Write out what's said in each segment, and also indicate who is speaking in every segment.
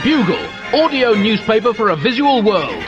Speaker 1: Bugle, audio newspaper for a visual world.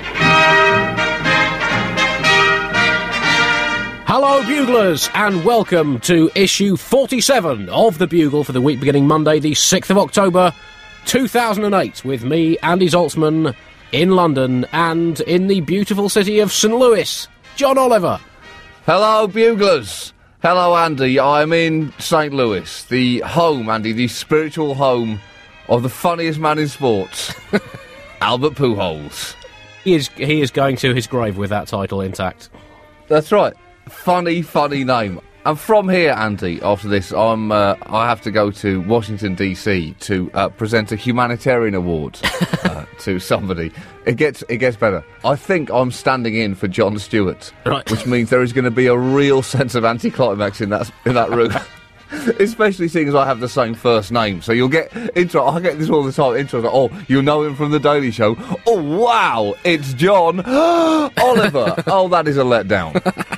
Speaker 1: Hello, Buglers, and welcome to issue 47 of the Bugle for the week beginning Monday, the 6th of October, 2008, with me, Andy Zaltzman, in London, and in the beautiful city of St. Louis, John Oliver.
Speaker 2: Hello, Buglers. Hello, Andy. I'm in St. Louis, the home, Andy, the spiritual home of the funniest man in sports, Albert Pujols.
Speaker 1: He is going to his grave with that title intact.
Speaker 2: That's right. Funny name. And from here, Andy, after this, I have to go to Washington, D.C. to present a humanitarian award to somebody. It gets better. I think I'm standing in for Jon Stewart,
Speaker 1: right.
Speaker 2: Which means there is going to be a real sense of anticlimax in that room. Especially seeing as I have the same first name. So you'll get intro. I get this all the time. Intro. Like, oh, you know him from The Daily Show. Oh, wow, it's John Oliver. Oh, that is a letdown.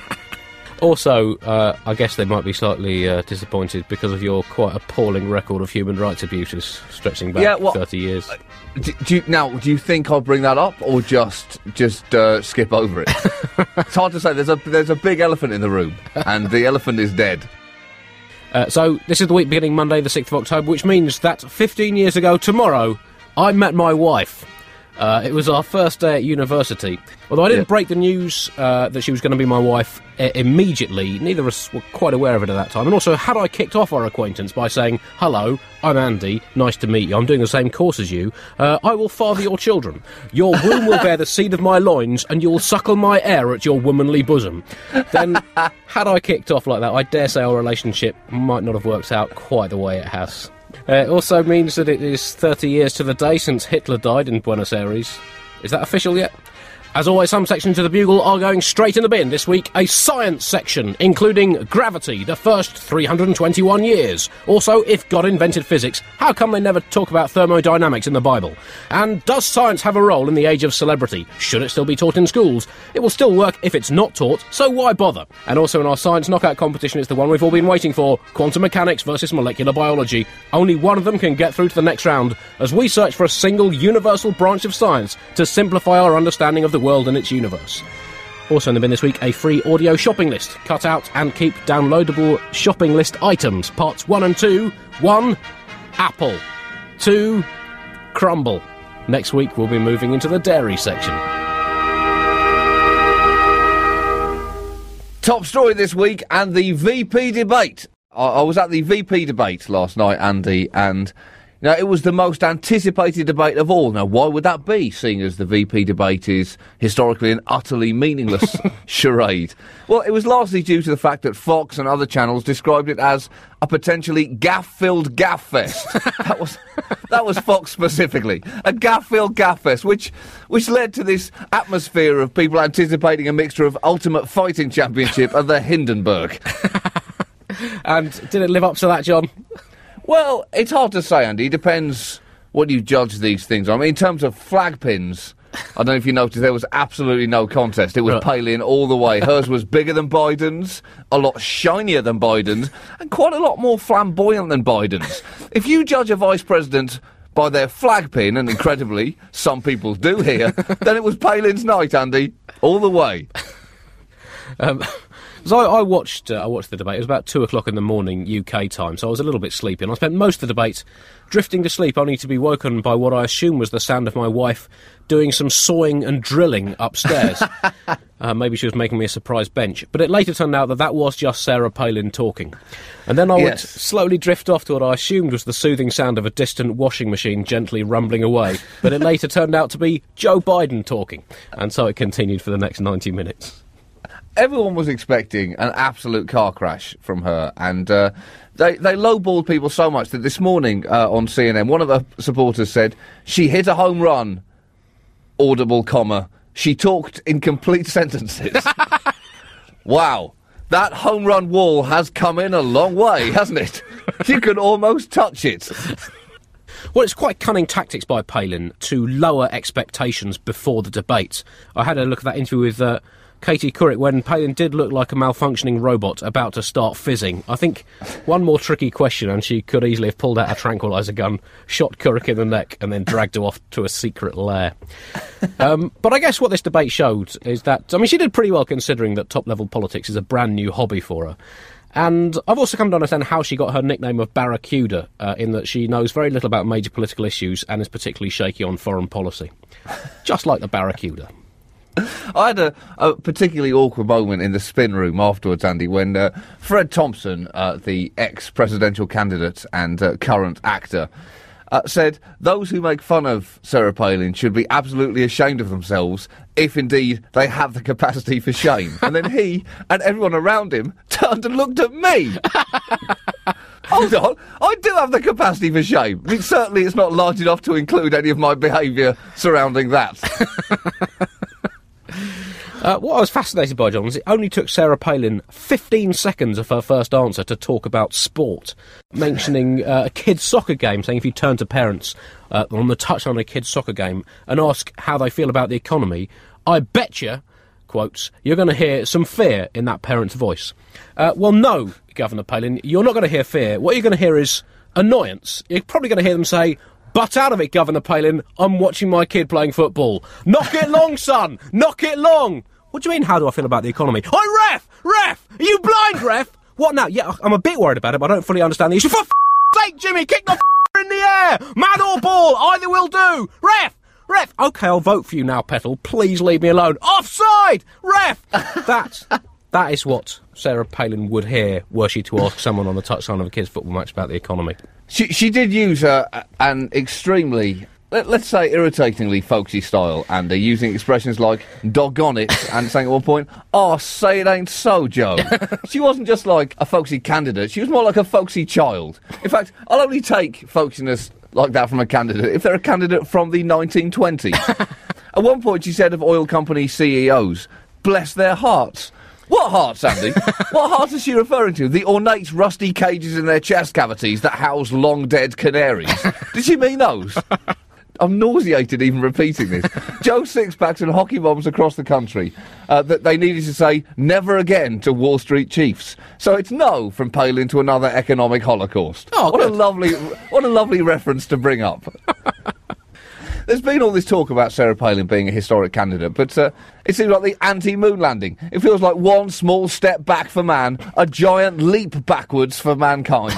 Speaker 1: Also, I guess they might be slightly disappointed because of your quite appalling record of human rights abuses stretching back 30 years.
Speaker 2: Do you think I'll bring that up or just skip over it? It's hard to say. There's a big elephant in the room, and the elephant is dead.
Speaker 1: So this is the week beginning Monday, the 6th of October, which means that 15 years ago tomorrow, I met my wife. It was our first day at university. Although I didn't break the news that she was going to be my wife immediately, neither of us were quite aware of it at that time. And also, had I kicked off our acquaintance by saying, hello, I'm Andy, nice to meet you, I'm doing the same course as you, I will father your children. Your womb will bear the seed of my loins, and you will suckle my heir at your womanly bosom. Then, had I kicked off like that, I dare say our relationship might not have worked out quite the way it has. It also means that it is 30 years to the day since Hitler died in Buenos Aires. Is that official yet? As always, some sections of the Bugle are going straight in the bin. This week, a science section, including gravity, the first 321 years. Also, if God invented physics, how come they never talk about thermodynamics in the Bible? And does science have a role in the age of celebrity? Should it still be taught in schools? It will still work if it's not taught, so why bother? And also in our science knockout competition, it's the one we've all been waiting for, quantum mechanics versus molecular biology. Only one of them can get through to the next round, as we search for a single universal branch of science to simplify our understanding of the world and its universe. Also in the bin this week, a free audio shopping list. Cut out and keep downloadable shopping list items. Parts 1 and 2. 1. Apple. 2. Crumble. Next week we'll be moving into the dairy section.
Speaker 2: Top story this week, and the VP debate. I was at the VP debate last night, Andy, and now, it was the most anticipated debate of all. Now, why would that be, seeing as the VP debate is historically an utterly meaningless charade? Well, it was largely due to the fact that Fox and other channels described it as a potentially gaff-filled gaff fest. That was Fox specifically. A gaff-filled gaff fest, which led to this atmosphere of people anticipating a mixture of Ultimate Fighting Championship and the Hindenburg.
Speaker 1: And did it live up to that, John?
Speaker 2: Well, it's hard to say, Andy. It depends what you judge these things on. I mean, in terms of flag pins, I don't know if you noticed, there was absolutely no contest. It was Palin all the way. Hers was bigger than Biden's, a lot shinier than Biden's, and quite a lot more flamboyant than Biden's. If you judge a vice president by their flag pin, and incredibly, some people do here, then it was Palin's night, Andy, all the way.
Speaker 1: So I watched the debate. It was about 2 o'clock in the morning UK time, so I was a little bit sleepy. And I spent most of the debate drifting to sleep, only to be woken by what I assume was the sound of my wife doing some sawing and drilling upstairs. Maybe she was making me a surprise bench. But it later turned out that was just Sarah Palin talking. And then I would slowly drift off to what I assumed was the soothing sound of a distant washing machine gently rumbling away. But it later turned out to be Joe Biden talking. And so it continued for the next 90 minutes.
Speaker 2: Everyone was expecting an absolute car crash from her, and they lowballed people so much that this morning on CNN, one of the supporters said, she hit a home run, audible comma, she talked in complete sentences. Wow, that home run wall has come in a long way, hasn't it? You can almost touch it.
Speaker 1: Well, it's quite cunning tactics by Palin to lower expectations before the debate. I had a look at that interview with Katie Couric when Palin did look like a malfunctioning robot about to start fizzing. I think one more tricky question and she could easily have pulled out a tranquiliser gun, shot Couric in the neck and then dragged her off to a secret lair. But I guess what this debate showed is that, I mean, she did pretty well considering that top-level politics is a brand new hobby for her. And I've also come to understand how she got her nickname of Barracuda, in that she knows very little about major political issues and is particularly shaky on foreign policy. Just like the Barracuda.
Speaker 2: I had a particularly awkward moment in the spin room afterwards, Andy, when Fred Thompson, the ex-presidential candidate and current actor, said those who make fun of Sarah Palin should be absolutely ashamed of themselves if indeed they have the capacity for shame. And then he and everyone around him turned and looked at me. Hold on, I do have the capacity for shame. I mean, certainly it's not large enough to include any of my behaviour surrounding that.
Speaker 1: What I was fascinated by, John, was it only took Sarah Palin 15 seconds of her first answer to talk about sport, mentioning a kid's soccer game, saying if you turn to parents on the touchline of a kid's soccer game and ask how they feel about the economy, I bet you, quotes, you're going to hear some fear in that parent's voice. Well, no, Governor Palin, you're not going to hear fear. What you're going to hear is annoyance. You're probably going to hear them say, "Butt out of it, Governor Palin, I'm watching my kid playing football. Knock it long, son! Knock it long!" What do you mean, how do I feel about the economy? Oh, ref! Are you blind, ref? What now? Yeah, I'm a bit worried about it, but I don't fully understand the issue. For sake, Jimmy, kick the in the air! Man or ball, either will do! Ref! OK, I'll vote for you now, Petal. Please leave me alone. Offside! Ref! That is what Sarah Palin would hear were she to ask someone on the touchline of a kid's football match about the economy.
Speaker 2: She did use an extremely, let's say, irritatingly folksy style, and using expressions like "doggone it" and saying at one point, "Oh, say it ain't so, Joe." She wasn't just like a folksy candidate, she was more like a folksy child. In fact, I'll only take folksiness like that from a candidate if they're a candidate from the 1920s. At one point she said of oil company CEOs, "Bless their hearts." What hearts, Andy? What hearts is she referring to? The ornate rusty cages in their chest cavities that house long-dead canaries? Did she mean those? I'm nauseated even repeating this. Joe Sixpacks and hockey moms across the country that they needed to say never again to Wall Street chiefs. So it's no from Palin to another economic holocaust.
Speaker 1: Oh,
Speaker 2: what a lovely reference to bring up. There's been all this talk about Sarah Palin being a historic candidate, but it seems like the anti-moon landing. It feels like one small step back for man, a giant leap backwards for mankind.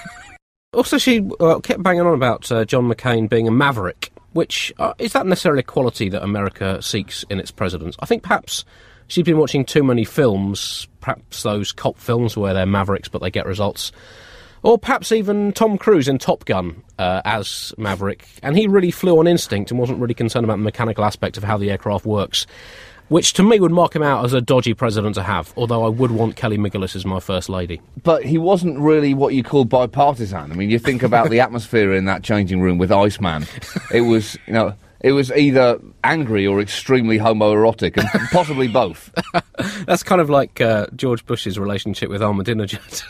Speaker 1: Also, she kept banging on about John McCain being a maverick, which is that necessarily a quality that America seeks in its presidents? I think perhaps she's been watching too many films, perhaps those cop films where they're mavericks but they get results. Or perhaps even Tom Cruise in Top Gun as Maverick, and he really flew on instinct and wasn't really concerned about the mechanical aspect of how the aircraft works, which to me would mark him out as a dodgy president to have, although I would want Kelly McGillis as my First Lady.
Speaker 2: But he wasn't really what you call bipartisan. I mean, you think about the atmosphere in that changing room with Iceman. It was, it was either angry or extremely homoerotic, and possibly both.
Speaker 1: That's kind of like George Bush's relationship with Ahmadinejad.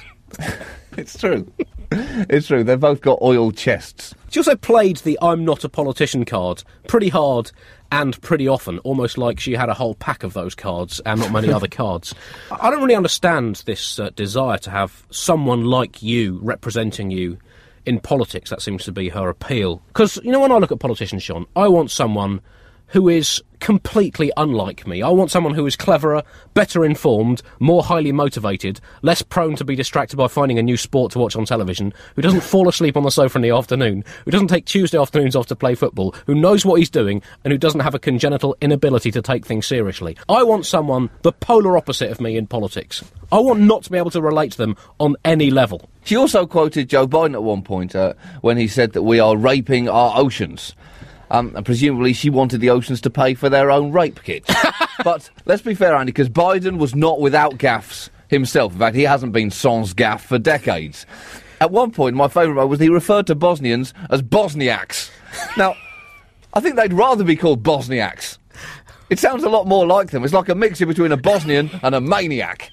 Speaker 2: It's true. It's true. They've both got oiled chests.
Speaker 1: She also played the I'm not a politician card pretty hard and pretty often, almost like she had a whole pack of those cards and not many other cards. I don't really understand this desire to have someone like you representing you in politics. That seems to be her appeal. Because, when I look at politicians, Sean, I want someone who is completely unlike me. I want someone who is cleverer, better informed, more highly motivated, less prone to be distracted by finding a new sport to watch on television, who doesn't fall asleep on the sofa in the afternoon, who doesn't take Tuesday afternoons off to play football, who knows what he's doing, and who doesn't have a congenital inability to take things seriously. I want someone the polar opposite of me in politics. I want not to be able to relate to them on any level.
Speaker 2: She also quoted Joe Biden at one point when he said that we are raping our oceans. And presumably she wanted the oceans to pay for their own rape kits. But let's be fair, Andy, because Biden was not without gaffes himself. In fact, he hasn't been sans gaffe for decades. At one point, my favourite moment was he referred to Bosnians as Bosniaks. Now, I think they'd rather be called Bosniaks. It sounds a lot more like them. It's like a mixture between a Bosnian and a maniac.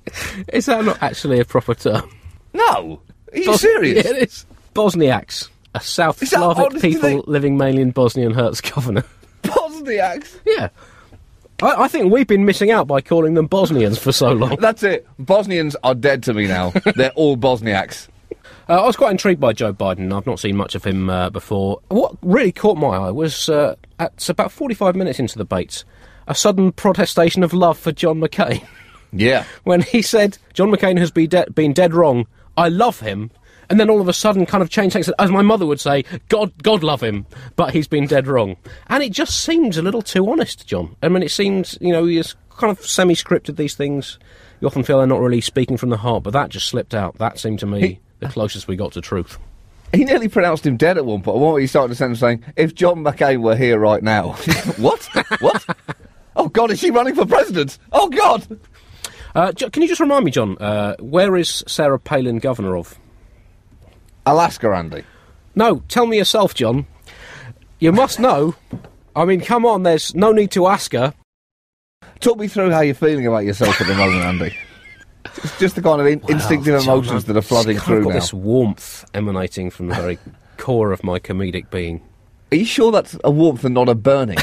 Speaker 1: Is that not actually a proper term?
Speaker 2: No. Are you serious?
Speaker 1: Yeah, it is. Bosniaks. a South Slavic people living mainly in Bosnia and Herzegovina.
Speaker 2: Bosniaks?
Speaker 1: Yeah. I think we've been missing out by calling them Bosnians for so long.
Speaker 2: That's it. Bosnians are dead to me now. They're all Bosniaks.
Speaker 1: I was quite intrigued by Joe Biden. I've not seen much of him before. What really caught my eye was, at about 45 minutes into the debate, a sudden protestation of love for John McCain.
Speaker 2: Yeah.
Speaker 1: When he said, John McCain has been dead wrong, I love him, and then all of a sudden kind of changed things, as my mother would say, God love him, but he's been dead wrong. And it just seems a little too honest, John. I mean, it seems, he's kind of semi-scripted, these things. You often feel they're not really speaking from the heart, but that just slipped out. That seemed to me the closest we got to truth.
Speaker 2: He nearly pronounced him dead at one point. What he started the sentence saying, if John McCain were here right now. What? What? Oh, God, is she running for president? Oh, God!
Speaker 1: Can you just remind me, John, where is Sarah Palin governor of?
Speaker 2: Alaska, Andy.
Speaker 1: No, tell me yourself, John. You must know. I mean, come on, there's no need to ask her.
Speaker 2: Talk me through how you're feeling about yourself at the moment, Andy. It's just the kind of instinctive emotions that are flooding through now.
Speaker 1: I've got this warmth emanating from the very core of my comedic being.
Speaker 2: Are you sure that's a warmth and not a burning?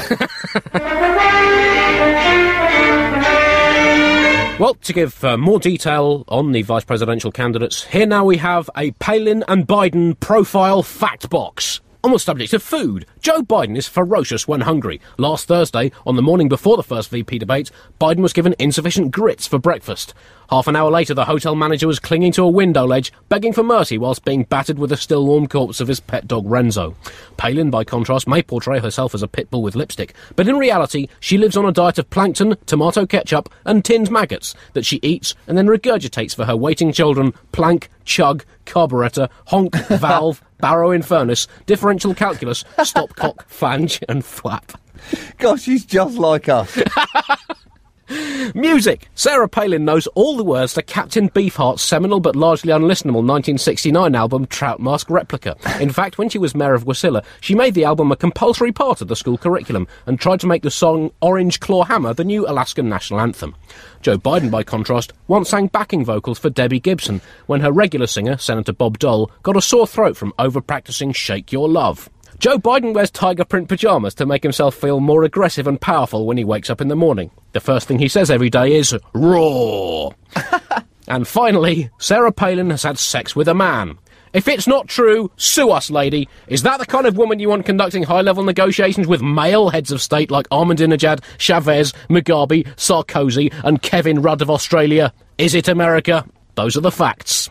Speaker 1: Well, to give more detail on the vice presidential candidates, here now we have a Palin and Biden profile fact box. On the subject of food, Joe Biden is ferocious when hungry. Last Thursday, on the morning before the first VP debate, Biden was given insufficient grits for breakfast. Half an hour later, the hotel manager was clinging to a window ledge, begging for mercy whilst being battered with a still warm corpse of his pet dog Renzo. Palin, by contrast, may portray herself as a pit bull with lipstick, but in reality, she lives on a diet of plankton, tomato ketchup, and tinned maggots that she eats and then regurgitates for her waiting children: plank, chug, carburettor, honk, valve, barrow in furnace, differential calculus, stopcock, flange, and flap.
Speaker 2: Gosh, she's just like us.
Speaker 1: Music. Sarah Palin knows all the words to Captain Beefheart's seminal but largely unlistenable 1969 album Trout Mask Replica. In fact, when she was mayor of Wasilla, she made the album a compulsory part of the school curriculum and tried to make the song Orange Claw Hammer the new Alaskan national anthem. Joe Biden, by contrast, once sang backing vocals for Debbie Gibson when her regular singer, Senator Bob Dole, got a sore throat from over-practicing Shake Your Love. Joe Biden wears tiger print pyjamas to make himself feel more aggressive and powerful when he wakes up in the morning. The first thing he says every day is, "Raw." And finally, Sarah Palin has had sex with a man. If it's not true, sue us, lady. Is that the kind of woman you want conducting high-level negotiations with male heads of state like Ahmadinejad, Chavez, Mugabe, Sarkozy and Kevin Rudd of Australia? Is it America? Those are the facts.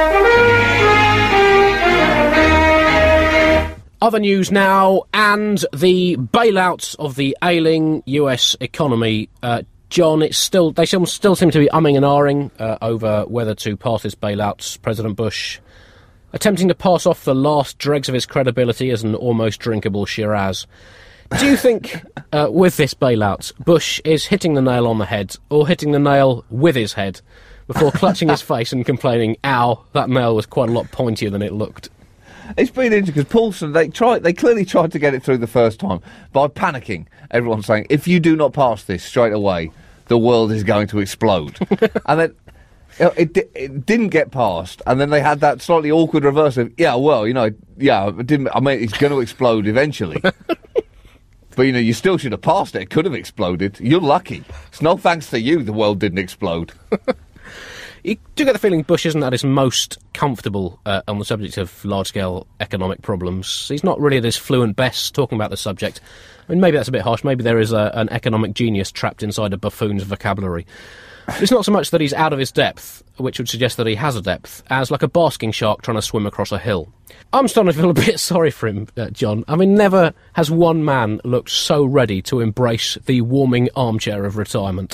Speaker 1: Other news now, and the bailout of the ailing US economy. John, they still seem to be umming and ahhing over whether to pass this bailout. President Bush attempting to pass off the last dregs of his credibility as an almost drinkable Shiraz. Do you think, with this bailout, Bush is hitting the nail on the head, or hitting the nail with his head, before clutching his face and complaining, "Ow, that nail was quite a lot pointier than it looked"?
Speaker 2: It's been interesting because Paulson, they clearly tried to get it through the first time by panicking. Everyone's saying, if you do not pass this straight away, the world is going to explode. And then it didn't get passed, and then they had that slightly awkward reverse of, it's going to explode eventually. But, you still should have passed it. It could have exploded. You're lucky. It's no thanks to you the world didn't explode.
Speaker 1: You do get the feeling Bush isn't at his most comfortable on the subject of large-scale economic problems. He's not really at his fluent best talking about the subject. I mean, maybe that's a bit harsh. Maybe there is an economic genius trapped inside a buffoon's vocabulary. It's not so much that he's out of his depth, which would suggest that he has a depth, as like a basking shark trying to swim across a hill. I'm starting to feel a bit sorry for him, John. I mean, never has one man looked so ready to embrace the warming armchair of retirement.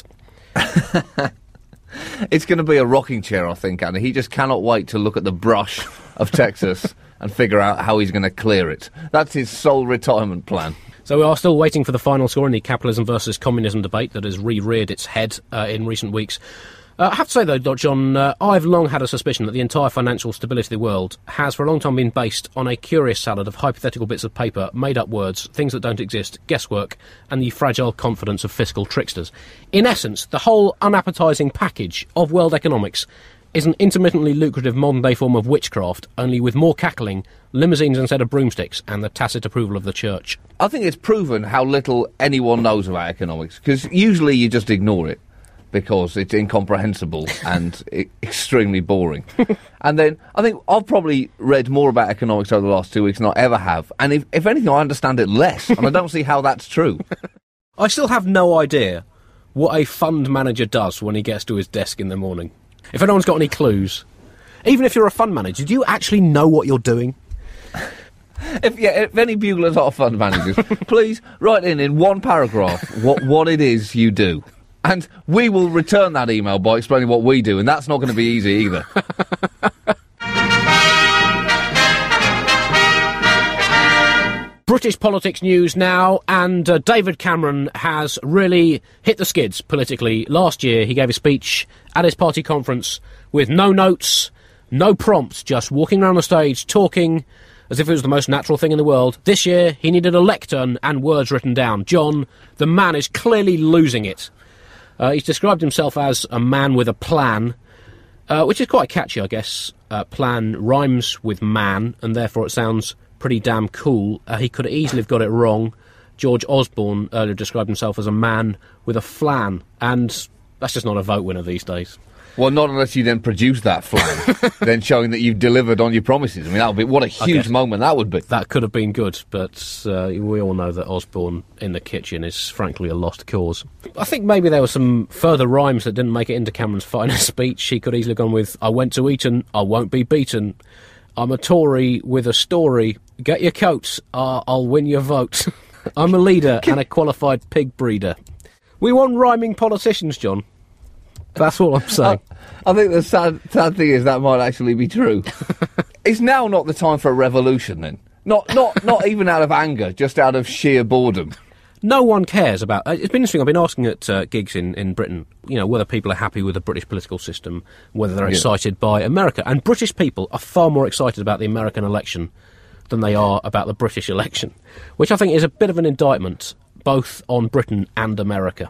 Speaker 2: It's going to be a rocking chair, I think, Andy. He just cannot wait to look at the brush of Texas and figure out how he's going to clear it. That's his sole retirement plan.
Speaker 1: So we are still waiting for the final score in the capitalism versus communism debate that has re-reared its head in recent weeks. I have to say, though, John, I've long had a suspicion that the entire financial stability of the world has for a long time been based on a curious salad of hypothetical bits of paper, made-up words, things that don't exist, guesswork, and the fragile confidence of fiscal tricksters. In essence, the whole unappetising package of world economics is an intermittently lucrative modern-day form of witchcraft, only with more cackling, limousines instead of broomsticks, and the tacit approval of the church.
Speaker 2: I think it's proven how little anyone knows about economics, because usually you just ignore it because it's incomprehensible and extremely boring. And then I think I've probably read more about economics over the last 2 weeks than I ever have, and if anything, I understand it less, and I don't see how that's true.
Speaker 1: I still have no idea what a fund manager does when he gets to his desk in the morning. If anyone's got any clues, even if you're a fund manager, do you actually know what you're doing?
Speaker 2: If any buglers are fund managers, please write in one paragraph what it is you do. And we will return that email by explaining what we do, and that's not going to be easy either.
Speaker 1: British politics news now, and David Cameron has really hit the skids politically. Last year he gave a speech at his party conference with no notes, no prompts, just walking around the stage talking as if it was the most natural thing in the world. This year he needed a lectern and words written down. John, the man is clearly losing it. He's described himself as a man with a plan, which is quite catchy, I guess. Plan rhymes with man, and therefore it sounds pretty damn cool. He could easily have got it wrong. George Osborne earlier described himself as a man with a flan, and that's just not a vote winner these days.
Speaker 2: Well, not unless you then produce that flan, then showing that you've delivered on your promises. I mean, that would be what a huge moment that would be.
Speaker 1: That could have been good, but we all know that Osborne in the kitchen is frankly a lost cause. I think maybe there were some further rhymes that didn't make it into Cameron's final speech. He could easily have gone with, I went to Eton, I won't be beaten. I'm a Tory with a story. Get your coats, I'll win your vote. I'm a leader and a qualified pig breeder. We want rhyming politicians, John. That's all I'm saying.
Speaker 2: I think the sad thing is that might actually be true. It's now not the time for a revolution, then. Not even out of anger, just out of sheer boredom.
Speaker 1: No one cares about... It's been interesting, I've been asking at gigs in Britain, you know, whether people are happy with the British political system, whether they're excited by America. And British people are far more excited about the American election than they are about the British election, which I think is a bit of an indictment, both on Britain and America.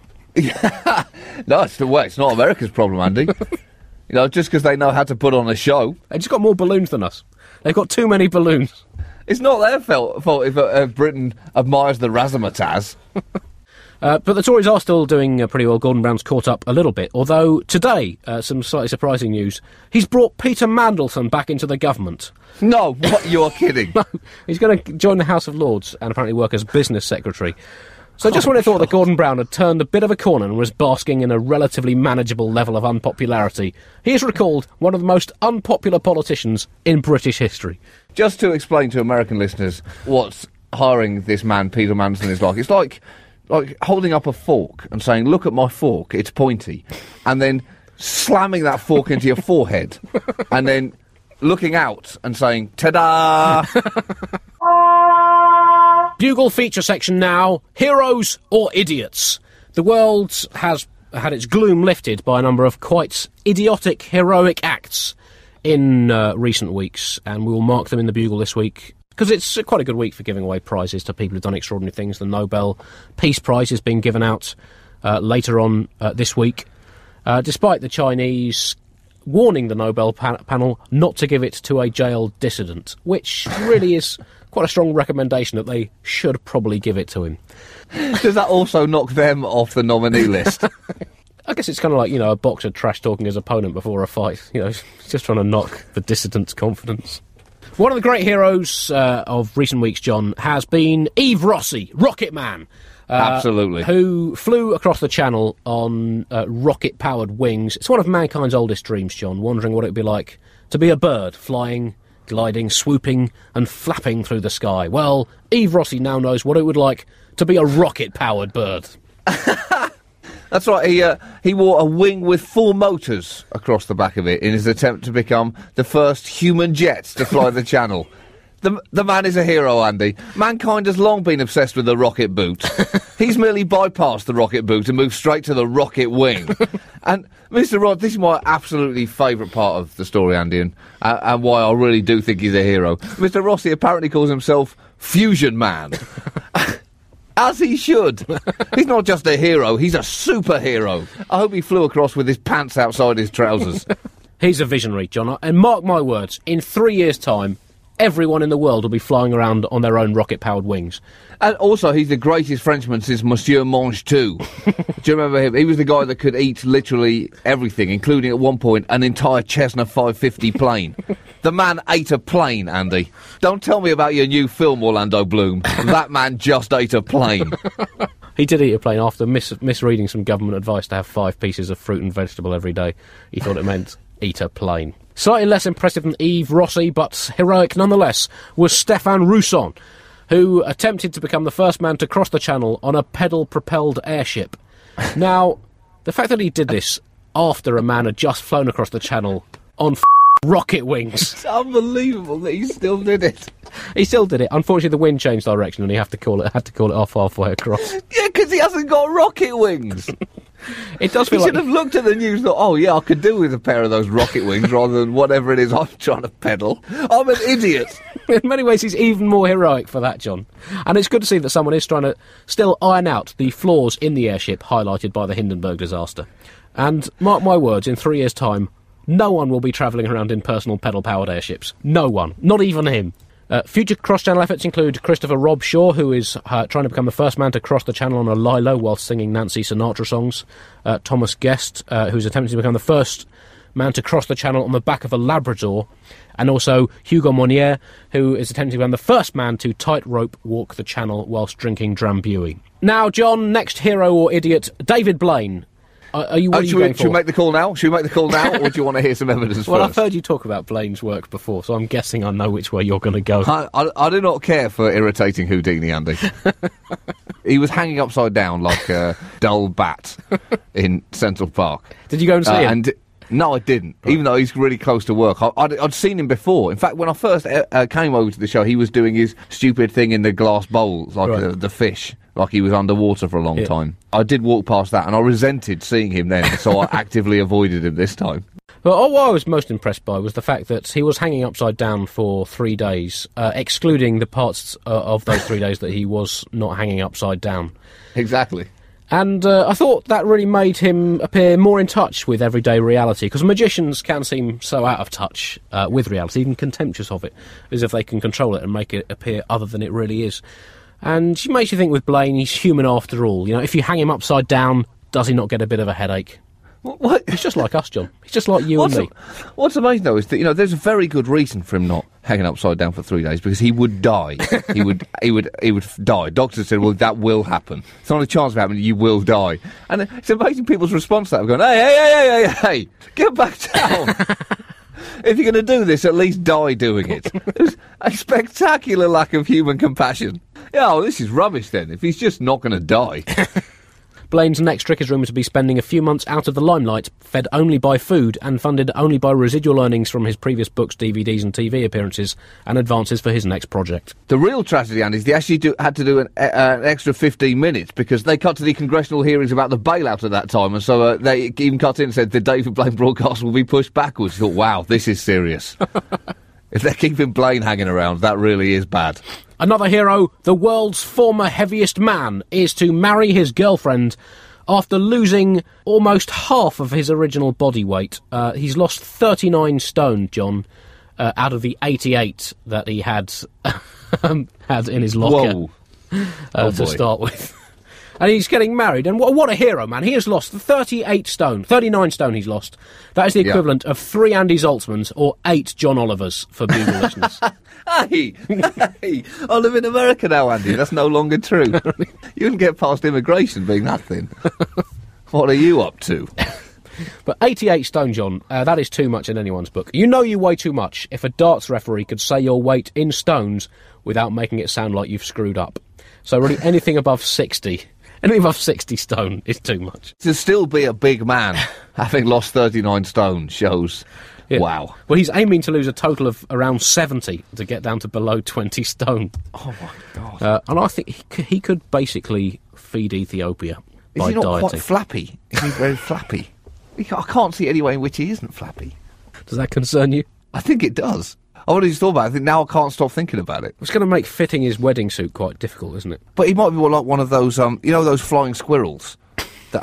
Speaker 2: No, it's not America's problem, Andy. You know, just because they know how to put on a show.
Speaker 1: They've just got more balloons than us. They've got too many balloons.
Speaker 2: It's not their fault if Britain admires the razzmatazz.
Speaker 1: But the Tories are still doing pretty well. Gordon Brown's caught up a little bit, although today, some slightly surprising news, he's brought Peter Mandelson back into the government.
Speaker 2: No, what? You're kidding.
Speaker 1: No, he's going to join the House of Lords and apparently work as business secretary. So just when I thought that Gordon Brown had turned a bit of a corner and was basking in a relatively manageable level of unpopularity, he is recalled one of the most unpopular politicians in British history.
Speaker 2: Just to explain to American listeners what hiring this man, Peter Mandelson, is like, it's like holding up a fork and saying, look at my fork, it's pointy, and then slamming that fork into your forehead, and then looking out and saying, ta-da!
Speaker 1: Bugle feature section now, heroes or idiots. The world has had its gloom lifted by a number of quite idiotic, heroic acts in recent weeks, and we will mark them in the Bugle this week, because it's quite a good week for giving away prizes to people who've done extraordinary things. The Nobel Peace Prize is being given out later on this week, despite the Chinese warning the Nobel panel not to give it to a jailed dissident, which really is quite a strong recommendation that they should probably give it to him.
Speaker 2: Does that also knock them off the nominee list?
Speaker 1: I guess it's kind of like, you know, a boxer trash-talking his opponent before a fight. You know, just trying to knock the dissident's confidence. One of the great heroes of recent weeks, John, has been Eve Rossi, Rocket Man.
Speaker 2: Absolutely.
Speaker 1: Who flew across the channel on rocket-powered wings. It's one of mankind's oldest dreams, John, wondering what it would be like to be a bird, flying, gliding, swooping and flapping through the sky. Well, Eve Rossi now knows what it would like to be a rocket-powered bird.
Speaker 2: That's right, he wore a wing with 4 motors across the back of it in his attempt to become the first human jet to fly the channel. The man is a hero, Andy. Mankind has long been obsessed with the rocket boot. He's merely bypassed the rocket boot and moved straight to the rocket wing. And, Mr. Rod, this is my absolutely favourite part of the story, Andy, and why I really do think he's a hero. Mr. Rossi apparently calls himself Fusion Man. As he should. He's not just a hero, he's a superhero. I hope he flew across with his pants outside his trousers.
Speaker 1: He's a visionary, John. And mark my words, in 3 years' time, everyone in the world will be flying around on their own rocket-powered wings.
Speaker 2: And also, he's the greatest Frenchman since Monsieur Mange Tout. Do you remember him? He was the guy that could eat literally everything, including at one point an entire Cessna 550 plane. The man ate a plane, Andy. Don't tell me about your new film, Orlando Bloom. That man just ate a plane.
Speaker 1: He did eat a plane after misreading some government advice to have 5 pieces of fruit and vegetable every day. He thought it meant eat a plane. Slightly less impressive than Yves Rossi, but heroic nonetheless, was Stéphane Rousson, who attempted to become the first man to cross the Channel on a pedal-propelled airship. Now, the fact that he did this after a man had just flown across the Channel on rocket wings.
Speaker 2: It's unbelievable that he still did it.
Speaker 1: He still did it. Unfortunately, the wind changed direction and he had to call it off halfway across.
Speaker 2: Yeah, because he hasn't got rocket wings.
Speaker 1: It does feel
Speaker 2: He should
Speaker 1: like...
Speaker 2: have looked at the news and thought, oh yeah, I could do with a pair of those rocket wings rather than whatever it is I'm trying to pedal. I'm an idiot.
Speaker 1: In many ways, he's even more heroic for that, John. And it's good to see that someone is trying to still iron out the flaws in the airship highlighted by the Hindenburg disaster. And mark my words, in 3 years' time, no one will be travelling around in personal pedal-powered airships. No one. Not even him. Future cross-channel efforts include Christopher Rob Shaw, who is trying to become the first man to cross the channel on a Lilo while singing Nancy Sinatra songs. Thomas Guest, who's attempting to become the first man to cross the channel on the back of a Labrador. And also Hugo Monnier, who is attempting to become the first man to tightrope walk the channel whilst drinking Drambuie. Now, John, next hero or idiot, David Blaine. Are you,
Speaker 2: should we make the call now? Should we make the call now, or do you want to hear some evidence
Speaker 1: Well,
Speaker 2: first?
Speaker 1: I've heard you talk about Blaine's work before, so I'm guessing I know which way you're going to go.
Speaker 2: I do not care for irritating Houdini, Andy. He was hanging upside down like a dull bat in Central Park.
Speaker 1: Did you go and see him?
Speaker 2: No, I didn't, even though he's really close to work. I'd seen him before. In fact, when I first came over to the show, he was doing his stupid thing in the glass bowl, like the fish, like he was underwater for a long time. I did walk past that, and I resented seeing him then, so I actively avoided him this time.
Speaker 1: But what I was most impressed by was the fact that he was hanging upside down for 3 days, excluding the parts of those 3 days that he was not hanging upside down.
Speaker 2: Exactly.
Speaker 1: And I thought that really made him appear more in touch with everyday reality, because magicians can seem so out of touch with reality, even contemptuous of it, as if they can control it and make it appear other than it really is. And it makes you think with Blaine, he's human after all. You know, if you hang him upside down, does he not get a bit of a headache?
Speaker 2: What?
Speaker 1: He's just like us, John. He's just like you and me.
Speaker 2: What's amazing, though, is that, there's a very good reason for him not hanging upside down for 3 days, because he would die. he would die. Doctors said, well, that will happen. It's not a chance of happening, you will die. And it's amazing people's response to that. Going, hey, get back down. If you're going to do this, at least die doing it. There's a spectacular lack of human compassion. Yeah, this is rubbish then, if he's just not going to die.
Speaker 1: Blaine's next trick is rumoured to be spending a few months out of the limelight, fed only by food and funded only by residual earnings from his previous books, DVDs and TV appearances and advances for his next project.
Speaker 2: The real tragedy, Andy, is they actually had to do an extra 15 minutes because they cut to the congressional hearings about the bailout at that time, and so they even cut in and said the David Blaine broadcast will be pushed backwards. You thought, wow, this is serious. If they're keeping Blaine hanging around, that really is bad.
Speaker 1: Another hero, the world's former heaviest man, is to marry his girlfriend after losing almost half of his original body weight. He's lost 39 stone, John, out of the 88 that he had had in his locker to start with. And he's getting married, and what a hero, man. He has lost 39 stone he's lost. That is the equivalent of 3 Andy Zaltzmans or 8 John Olivers for Bugle listeners.
Speaker 2: Hey, I live in America now, Andy. That's no longer true. You can get past immigration being that thin. What are you up to?
Speaker 1: But 88 stone, John, that is too much in anyone's book. You know you weigh too much if a darts referee could say your weight in stones without making it sound like you've screwed up. So really anything above 60... Anything above 60 stone is too much.
Speaker 2: To still be a big man, having lost 39 stone, shows... Yeah. Wow.
Speaker 1: Well, he's aiming to lose a total of around 70 to get down to below 20 stone.
Speaker 2: Oh, my God.
Speaker 1: And I think he could basically feed Ethiopia by dieting.
Speaker 2: Is he not quite flappy? Is he very flappy? I can't see any way in which he isn't flappy.
Speaker 1: Does that concern you?
Speaker 2: I think it does. I've already thought about it. I think now I can't stop thinking about it.
Speaker 1: It's going to make fitting his wedding suit quite difficult, isn't it?
Speaker 2: But he might be more like one of those, those flying squirrels that have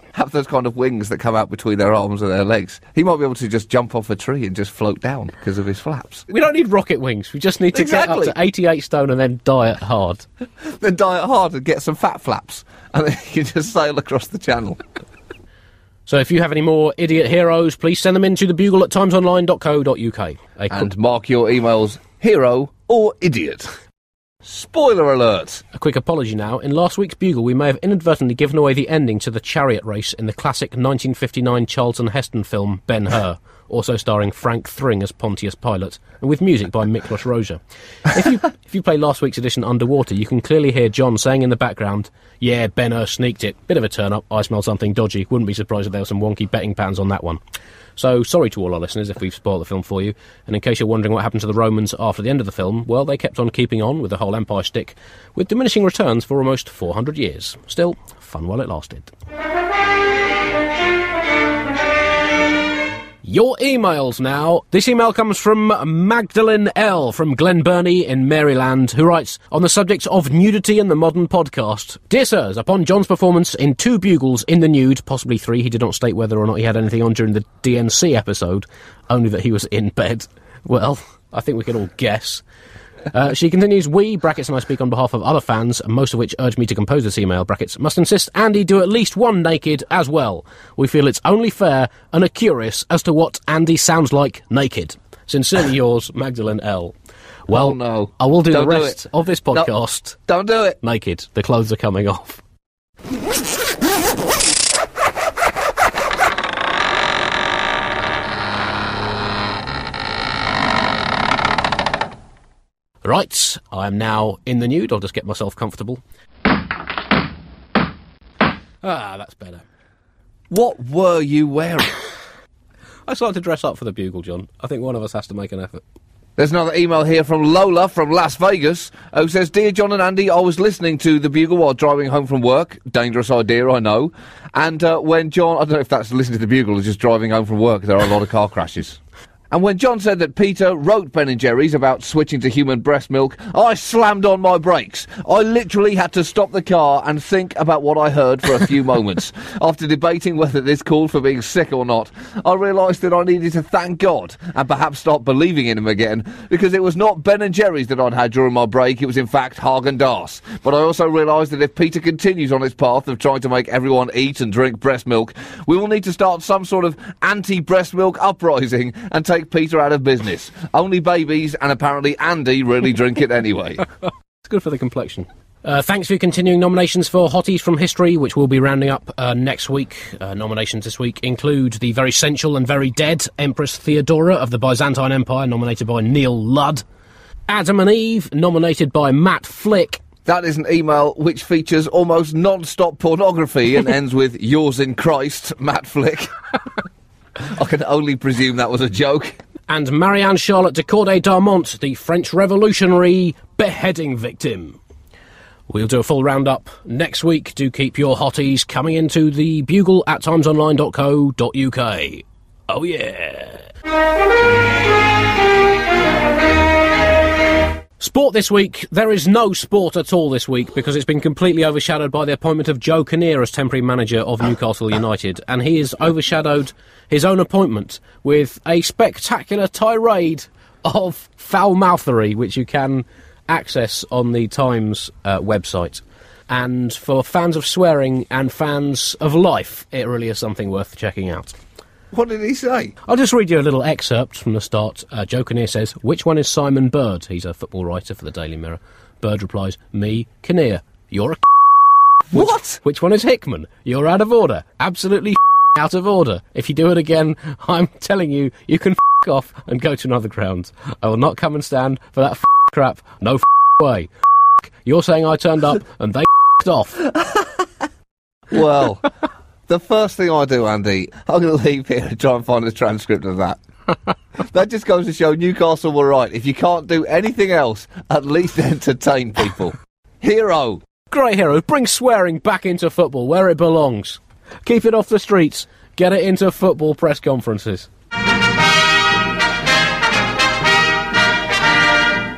Speaker 2: have those kind of wings that come out between their arms and their legs. He might be able to just jump off a tree and just float down because of his flaps.
Speaker 1: We don't need rocket wings. We just need to get up to 88 stone and then diet hard.
Speaker 2: Then diet hard and get some fat flaps. And then you can just sail across the channel.
Speaker 1: So if you have any more idiot heroes, please send them in to thebugle@timesonline.co.uk.
Speaker 2: And mark your emails hero or idiot. Spoiler alert!
Speaker 1: A quick apology now. In last week's Bugle, we may have inadvertently given away the ending to the chariot race in the classic 1959 Charlton Heston film Ben-Hur, also starring Frank Thring as Pontius Pilate, and with music by Miklos Rozsa. If you play last week's edition underwater, you can clearly hear John saying in the background, "Yeah, Ben-Hur sneaked it. Bit of a turn-up. I smell something dodgy. Wouldn't be surprised if there were some wonky betting patterns on that one." So, sorry to all our listeners if we've spoiled the film for you, and in case you're wondering what happened to the Romans after the end of the film, well, they kept on keeping on with the whole empire shtick, with diminishing returns for almost 400 years. Still, fun while it lasted. Your emails now. This email comes from Magdalene L. from Glen Burnie in Maryland, who writes, on the subject of nudity in the modern podcast. Dear sirs, upon John's performance in 2 bugles in the nude, possibly 3, he did not state whether or not he had anything on during the DNC episode, only that he was in bed. Well, I think we can all guess. She continues, we, brackets, and I speak on behalf of other fans, most of which urge me to compose this email, brackets, must insist Andy do at least one naked as well. We feel it's only fair and are curious as to what Andy sounds like naked. Sincerely yours, Magdalene L. Well,
Speaker 2: oh, no.
Speaker 1: I will do the rest of this podcast.
Speaker 2: No, don't do it.
Speaker 1: Naked. The clothes are coming off. Right, I am now in the nude. I'll just get myself comfortable. That's better.
Speaker 2: What were you wearing?
Speaker 1: I started to dress up for the Bugle, John. I think one of us has to make an effort.
Speaker 2: There's another email here from Lola from Las Vegas, who says, Dear John and Andy, I was listening to the Bugle while driving home from work. Dangerous idea, I know. And when John... I don't know if that's listening to the Bugle or just driving home from work. There are a lot of car crashes. And when John said that Peter wrote Ben & Jerry's about switching to human breast milk, I slammed on my brakes. I literally had to stop the car and think about what I heard for a few moments. After debating whether this called for being sick or not, I realised that I needed to thank God and perhaps start believing in him again, because it was not Ben & Jerry's that I'd had during my break, it was in fact Häagen-Dazs. But I also realised that if Peter continues on his path of trying to make everyone eat and drink breast milk, we will need to start some sort of anti-breast milk uprising and take Peter out of business. Only babies and apparently Andy really drink it anyway.
Speaker 1: It's good for the complexion. Thanks for your continuing nominations for Hotties from History, which we'll be rounding up next week. Nominations this week include the very sensual and very dead Empress Theodora of the Byzantine Empire, nominated by Neil Ludd. Adam and Eve, nominated by Matt Flick.
Speaker 2: That is an email which features almost non-stop pornography and ends with yours in Christ, Matt Flick. I can only presume that was a joke.
Speaker 1: And Marianne Charlotte de Corday d'Armont, the French Revolutionary beheading victim. We'll do a full roundup next week. Do keep your hotties coming into the Bugle at timesonline.co.uk. Oh yeah. Sport this week. There is no sport at all this week because it's been completely overshadowed by the appointment of Joe Kinnear as temporary manager of Newcastle United, and he has overshadowed his own appointment with a spectacular tirade of foul-mouthery, which you can access on the Times website. And for fans of swearing and fans of life, it really is something worth checking out.
Speaker 2: What did he say?
Speaker 1: I'll just read you a little excerpt from the start. Joe Kinnear says, which one is Simon Bird? He's a football writer for the Daily Mirror. Bird replies, me, Kinnear. You're a
Speaker 2: What?
Speaker 1: Which one is Hickman? You're out of order. Absolutely out of order. If you do it again, I'm telling you, you can off and go to another ground. I will not come and stand for that crap. No way. You're saying I turned up and they off.
Speaker 2: Well... The first thing I do, Andy, I'm going to leave here and try and find a transcript of that. That just goes to show Newcastle were right. If you can't do anything else, at least entertain people. Hero.
Speaker 1: Great hero. Bring swearing back into football where it belongs. Keep it off the streets. Get it into football press conferences.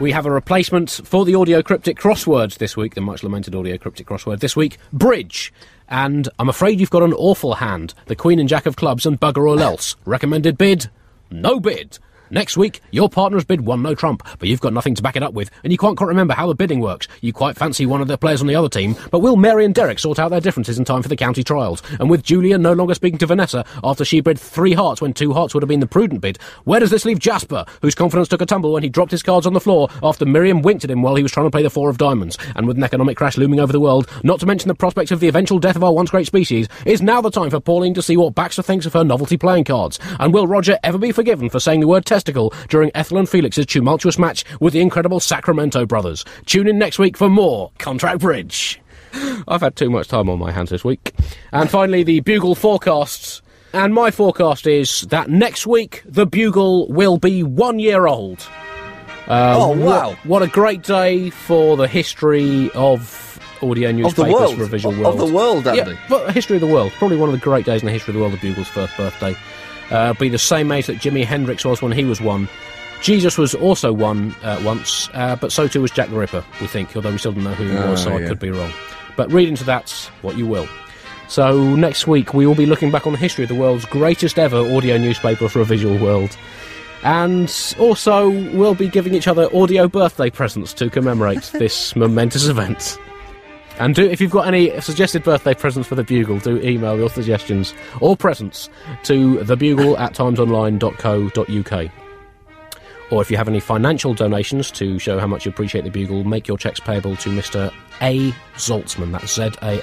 Speaker 1: We have a replacement for the audio cryptic crossword this week, the much lamented audio cryptic crossword this week, bridge. And I'm afraid you've got an awful hand. The Queen and Jack of clubs and bugger all else. Recommended bid? No bid. Next week, your partner's bid won no trump, but you've got nothing to back it up with, and you can't quite remember how the bidding works. You quite fancy one of the players on the other team, but will Mary and Derek sort out their differences in time for the county trials? And with Julia no longer speaking to Vanessa after she bid 3 hearts when 2 hearts would have been the prudent bid, where does this leave Jasper, whose confidence took a tumble when he dropped his cards on the floor after Miriam winked at him while he was trying to play the 4 of diamonds? And with an economic crash looming over the world, not to mention the prospect of the eventual death of our once great species, is now the time for Pauline to see what Baxter thinks of her novelty playing cards. And will Roger ever be forgiven for saying the word testicle during Ethel and Felix's tumultuous match with the incredible Sacramento brothers? Tune in next week for more Contract Bridge. I've had too much time on my hands this week. And finally, the Bugle forecasts. And my forecast is that next week, the Bugle will be 1 year old.
Speaker 2: Oh, wow.
Speaker 1: What a great day for the history of audio newspapers for a visual world.
Speaker 2: Of the world, Andy.
Speaker 1: Yeah, but history of the world. Probably one of the great days in the history of the world, the Bugle's first birthday. Be the same age that Jimi Hendrix was when he was 1. Jesus was also 1 once, but so too was Jack the Ripper, we think, although we still don't know who he was, so I could be wrong. But read into that what you will. So next week we will be looking back on the history of the world's greatest ever audio newspaper for a visual world. And also we'll be giving each other audio birthday presents to commemorate this momentous event. And if you've got any suggested birthday presents for the Bugle, do email your suggestions or presents to thebugle@timesonline.co.uk. Or if you have any financial donations to show how much you appreciate the Bugle, make your cheques payable to Mr. A. Zaltzman. That's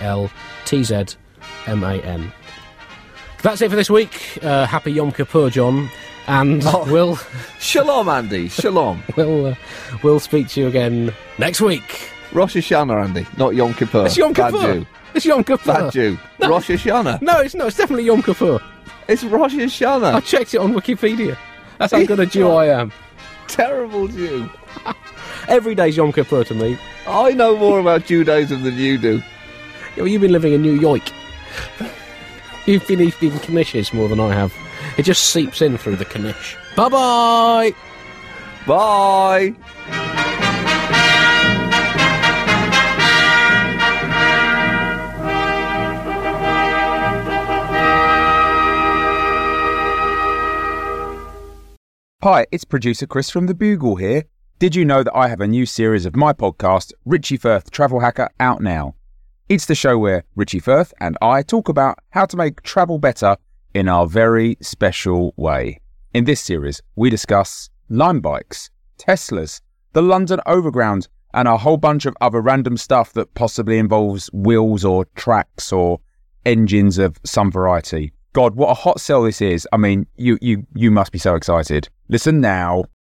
Speaker 1: ZALTZMAN. That's it for this week. Happy Yom Kippur, John. And we'll...
Speaker 2: Shalom, Andy. Shalom.
Speaker 1: We'll speak to you again next week.
Speaker 2: Rosh Hashanah, Andy, not Yom Kippur.
Speaker 1: It's Yom Kippur.
Speaker 2: Bad Jew.
Speaker 1: It's Yom Kippur.
Speaker 2: Bad Jew. No. Rosh Hashanah.
Speaker 1: No, it's not. It's definitely Yom Kippur.
Speaker 2: It's Rosh Hashanah.
Speaker 1: I checked it on Wikipedia. That's how good a Jew I am.
Speaker 2: Terrible Jew.
Speaker 1: Every day's Yom Kippur to me.
Speaker 2: I know more about Judaism than you do.
Speaker 1: Yeah, well, you've been living in New York. You've been eating knishes more than I have. It just seeps in through the knish. Bye-bye!
Speaker 2: Bye!
Speaker 3: Hi, it's producer Chris from The Bugle here. Did you know that I have a new series of my podcast, Richie Firth Travel Hacker, out now? It's the show where Richie Firth and I talk about how to make travel better in our very special way. In this series, we discuss Lime bikes, Teslas, the London Overground, and a whole bunch of other random stuff that possibly involves wheels or tracks or engines of some variety. God, what a hot sell this is. I mean, you must be so excited. Listen now.